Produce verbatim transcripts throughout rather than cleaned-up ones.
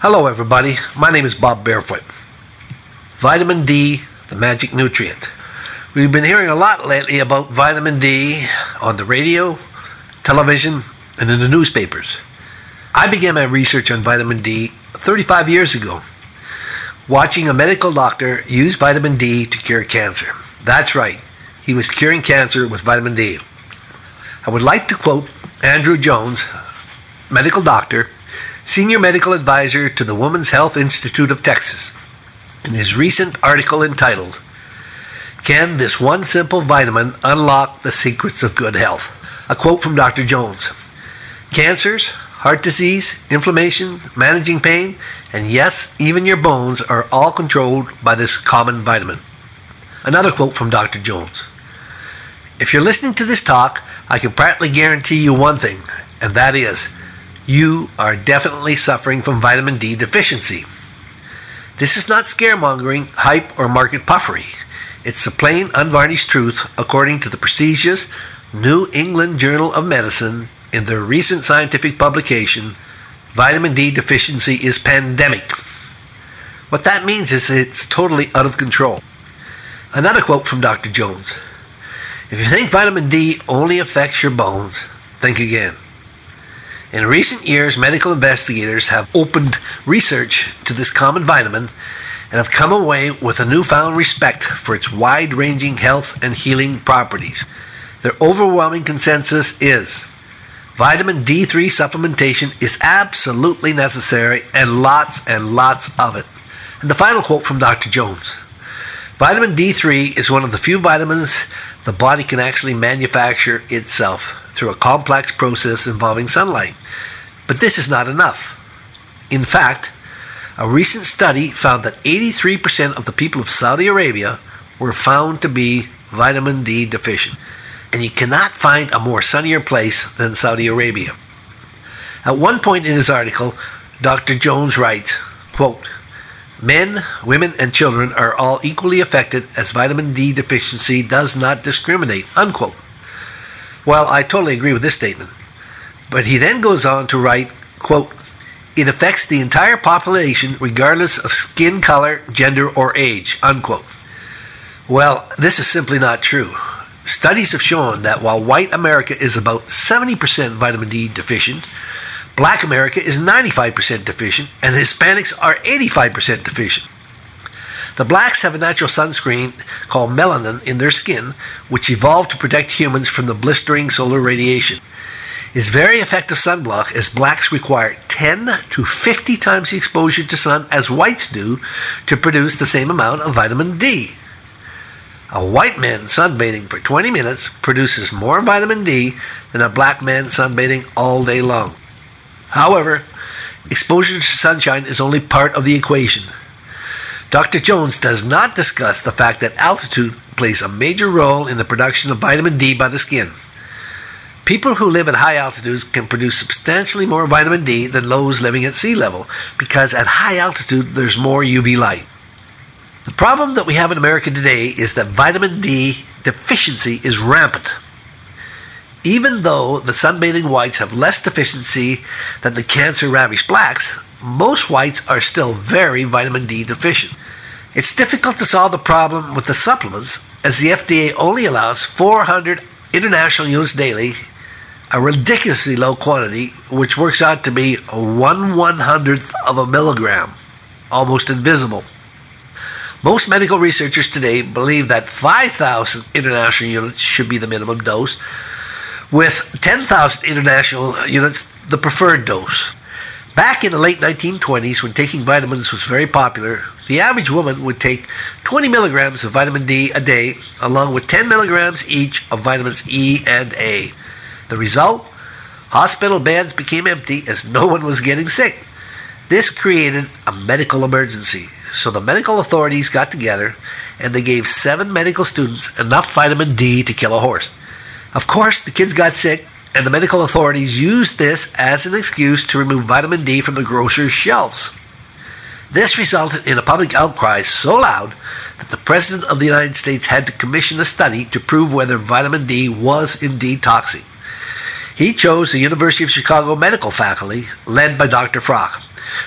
Hello everybody, my name is Bob Barefoot. Vitamin D, the magic nutrient. We've been hearing a lot lately about vitamin D on the radio, television, and in the newspapers. I began my research on vitamin D thirty-five years ago, watching a medical doctor use vitamin D to cure cancer. That's right, he was curing cancer with vitamin D. I would like to quote Andrew Jones, medical doctor, Senior Medical Advisor to the Women's Health Institute of Texas, in his recent article entitled, "Can This One Simple Vitamin Unlock the Secrets of Good Health?" A quote from Doctor Jones. Cancers, heart disease, inflammation, managing pain, and yes, even your bones are all controlled by this common vitamin. Another quote from Doctor Jones. If you're listening to this talk, I can practically guarantee you one thing, and that is, you are definitely suffering from vitamin D deficiency. This is not scaremongering, hype, or market puffery. It's the plain, unvarnished truth according to the prestigious New England Journal of Medicine in their recent scientific publication, Vitamin D Deficiency is Pandemic. What that means is it's totally out of control. Another quote from Doctor Jones. If you think vitamin D only affects your bones, think again. In recent years, medical investigators have opened research to this common vitamin and have come away with a newfound respect for its wide-ranging health and healing properties. Their overwhelming consensus is vitamin D three supplementation is absolutely necessary and lots and lots of it. And the final quote from Doctor Jones. Vitamin D three is one of the few vitamins the body can actually manufacture itself through a complex process involving sunlight. But this is not enough. In fact, a recent study found that eighty-three percent of the people of Saudi Arabia were found to be vitamin D deficient. And you cannot find a more sunnier place than Saudi Arabia. At one point in his article, Doctor Jones writes, quote, "Men, women, and children are all equally affected as vitamin D deficiency does not discriminate," unquote. Well, I totally agree with this statement. But he then goes on to write, quote, "It affects the entire population regardless of skin color, gender, or age," unquote. Well, this is simply not true. Studies have shown that while white America is about seventy percent vitamin D deficient, Black America is ninety-five percent deficient, and Hispanics are eighty-five percent deficient. The blacks have a natural sunscreen called melanin in their skin, which evolved to protect humans from the blistering solar radiation. It's very effective sunblock, as blacks require ten to fifty times the exposure to sun as whites do to produce the same amount of vitamin D. A white man sunbathing for twenty minutes produces more vitamin D than a black man sunbathing all day long. However, exposure to sunshine is only part of the equation. Doctor Jones does not discuss the fact that altitude plays a major role in the production of vitamin D by the skin. People who live at high altitudes can produce substantially more vitamin D than those living at sea level, because at high altitude there's more U V light. The problem that we have in America today is that vitamin D deficiency is rampant. Even though the sunbathing whites have less deficiency than the cancer-ravaged blacks, most whites are still very vitamin D deficient. It's difficult to solve the problem with the supplements, as the F D A only allows four hundred international units daily, a ridiculously low quantity, which works out to be one one-hundredth of a milligram, almost invisible. Most medical researchers today believe that five thousand international units should be the minimum dose, with ten thousand international units the preferred dose. Back in the late nineteen twenties, when taking vitamins was very popular, the average woman would take twenty milligrams of vitamin D a day, along with ten milligrams each of vitamins E and A. The result? Hospital beds became empty as no one was getting sick. This created a medical emergency, so the medical authorities got together and they gave seven medical students enough vitamin D to kill a horse. Of course, the kids got sick, and the medical authorities used this as an excuse to remove vitamin D from the grocer's shelves. This resulted in a public outcry so loud that the President of the United States had to commission a study to prove whether vitamin D was indeed toxic. He chose the University of Chicago medical faculty, led by Doctor Frock,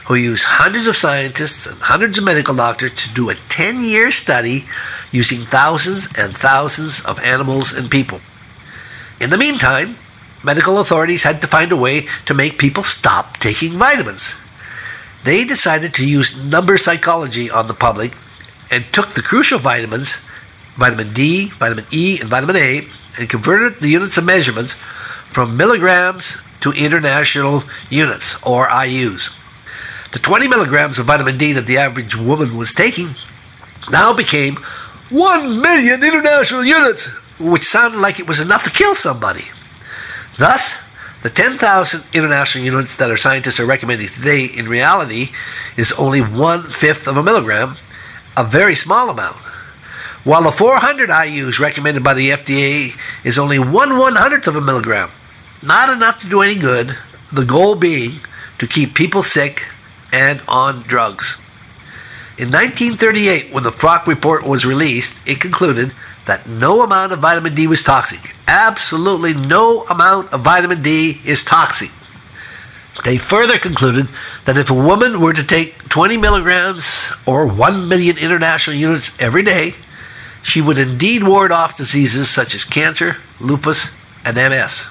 who used hundreds of scientists and hundreds of medical doctors to do a ten-year study using thousands and thousands of animals and people. In the meantime, medical authorities had to find a way to make people stop taking vitamins. They decided to use number psychology on the public and took the crucial vitamins, vitamin D, vitamin E, and vitamin A, and converted the units of measurements from milligrams to international units, or I U's. The twenty milligrams of vitamin D that the average woman was taking now became one million international units, which sounded like it was enough to kill somebody. Thus, the ten thousand international units that our scientists are recommending today in reality is only one-fifth of a milligram, a very small amount. While the four hundred I U's recommended by the F D A is only one one-hundredth of a milligram. Not enough to do any good, the goal being to keep people sick and on drugs. In nineteen thirty-eight, when the Frock Report was released, it concluded that no amount of vitamin D was toxic. Absolutely no amount of vitamin D is toxic. They further concluded that if a woman were to take twenty milligrams or one million international units every day, she would indeed ward off diseases such as cancer, lupus, and M S.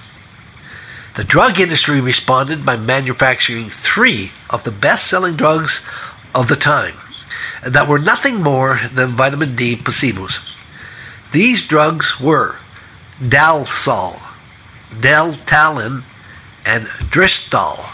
The drug industry responded by manufacturing three of the best-selling drugs of the time that were nothing more than vitamin D placebos. These drugs were Dalsol, Deltalin, and Dristal.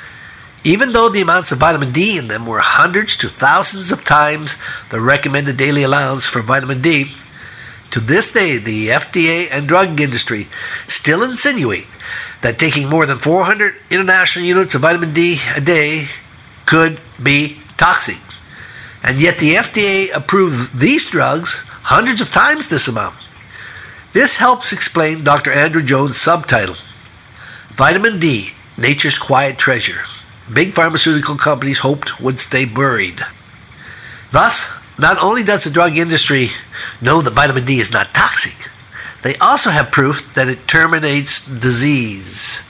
Even though the amounts of vitamin D in them were hundreds to thousands of times the recommended daily allowance for vitamin D, to this day the F D A and drug industry still insinuate that taking more than four hundred international units of vitamin D a day could be toxic. And yet the F D A approved these drugs hundreds of times this amount. This helps explain Doctor Andrew Jones' subtitle, Vitamin D, Nature's Quiet Treasure. Big pharmaceutical companies hoped would stay buried. Thus, not only does the drug industry know that vitamin D is not toxic, they also have proof that it terminates disease.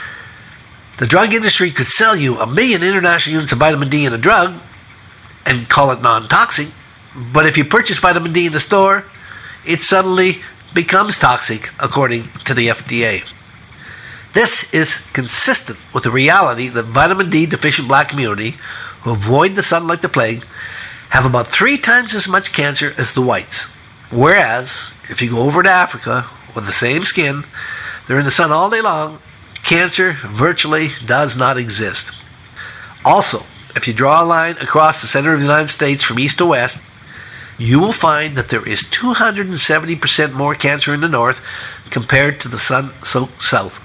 The drug industry could sell you a million international units of vitamin D in a drug and call it non-toxic, but if you purchase vitamin D in the store, it suddenly becomes toxic according to the F D A. This is consistent with the reality that vitamin D deficient black community, who avoid the sun like the plague, have about three times as much cancer as the whites. Whereas, if you go over to Africa with the same skin, they're in the sun all day long, cancer virtually does not exist. Also, if you draw a line across the center of the United States from east to west, you will find that there is two hundred seventy percent more cancer in the north compared to the sun-soaked south.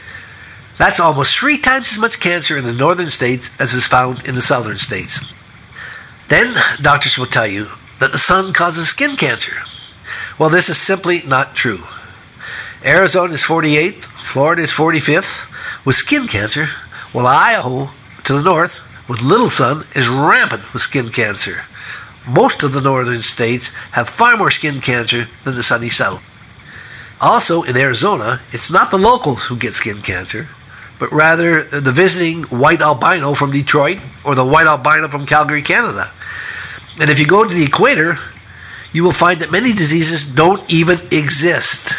That's almost three times as much cancer in the northern states as is found in the southern states. Then, doctors will tell you that the sun causes skin cancer. Well, this is simply not true. Arizona is forty-eighth, Florida is forty-fifth with skin cancer, while Idaho, to the north, with little sun, is rampant with skin cancer. Most of the northern states have far more skin cancer than the sunny south. Also, in Arizona, it's not the locals who get skin cancer, but rather the visiting white albino from Detroit or the white albino from Calgary, Canada. And if you go to the equator, you will find that many diseases don't even exist.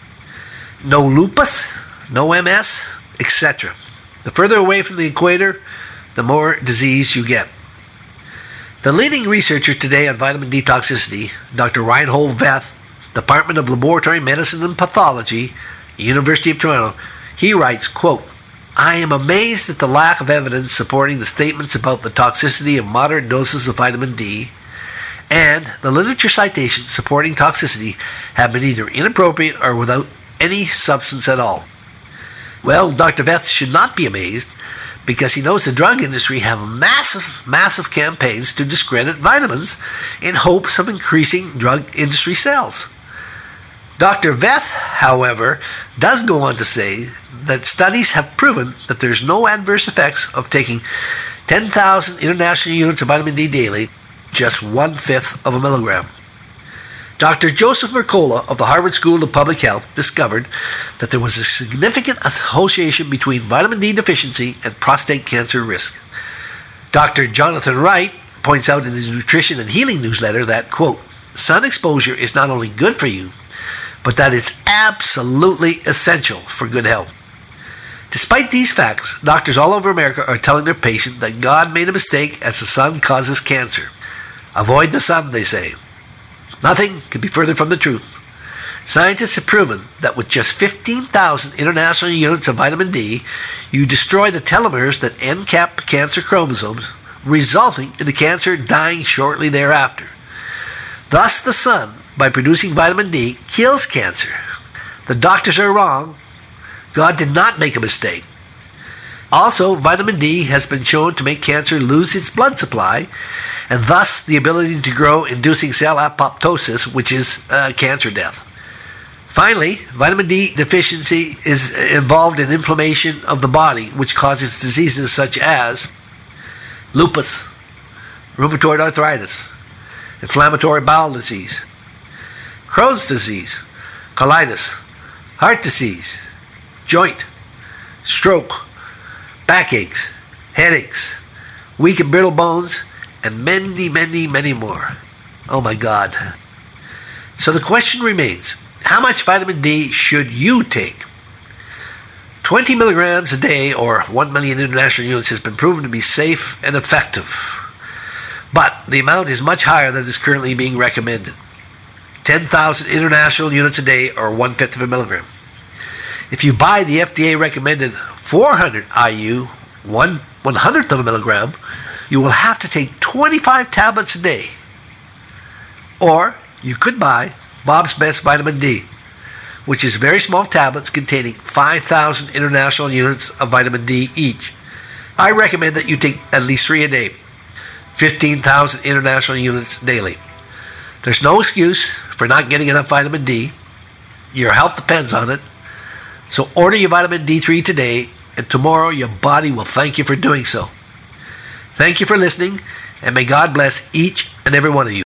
No lupus, no M S, et cetera. The further away from the equator, the more disease you get. The leading researcher today on vitamin D toxicity, Doctor Reinhold Veth, Department of Laboratory Medicine and Pathology, University of Toronto, he writes, quote, I am amazed at the lack of evidence supporting the statements about the toxicity of moderate doses of vitamin D, and the literature citations supporting toxicity have been either inappropriate or without any substance at all. Well, Doctor Veth should not be amazed, because he knows the drug industry have massive, massive campaigns to discredit vitamins in hopes of increasing drug industry sales. Doctor Veth, however, does go on to say that studies have proven that there's no adverse effects of taking ten thousand international units of vitamin D daily, just one-fifth of a milligram. Doctor Joseph Mercola of the Harvard School of Public Health discovered that there was a significant association between vitamin D deficiency and prostate cancer risk. Doctor Jonathan Wright points out in his Nutrition and Healing newsletter that, quote, sun exposure is not only good for you, but that it's absolutely essential for good health. Despite these facts, doctors all over America are telling their patients that God made a mistake as the sun causes cancer. Avoid the sun, they say. Nothing could be further from the truth. Scientists have proven that with just fifteen thousand international units of vitamin D, you destroy the telomeres that encap the cancer chromosomes, resulting in the cancer dying shortly thereafter. Thus, the sun, by producing vitamin D, kills cancer. The doctors are wrong. God did not make a mistake. Also, vitamin D has been shown to make cancer lose its blood supply, and thus the ability to grow, inducing cell apoptosis, which is uh, cancer death. Finally, vitamin D deficiency is involved in inflammation of the body, which causes diseases such as lupus, rheumatoid arthritis, inflammatory bowel disease, Crohn's disease, colitis, heart disease, joint, stroke, backaches, headaches, weak and brittle bones, and many, many, many more. Oh my God. So the question remains, how much vitamin D should you take? twenty milligrams a day, or one million international units, has been proven to be safe and effective. But the amount is much higher than is currently being recommended. ten thousand international units a day, or one-fifth of a milligram. If you buy the F D A-recommended four hundred I U, one one-hundredth of a milligram, you will have to take twenty-five tablets a day. Or you could buy Bob's Best Vitamin D, which is very small tablets containing five thousand international units of vitamin D each. I recommend that you take at least three a day, fifteen thousand international units daily. There's no excuse for not getting enough vitamin D. Your health depends on it. So order your vitamin D three today, and tomorrow your body will thank you for doing so. Thank you for listening, and may God bless each and every one of you.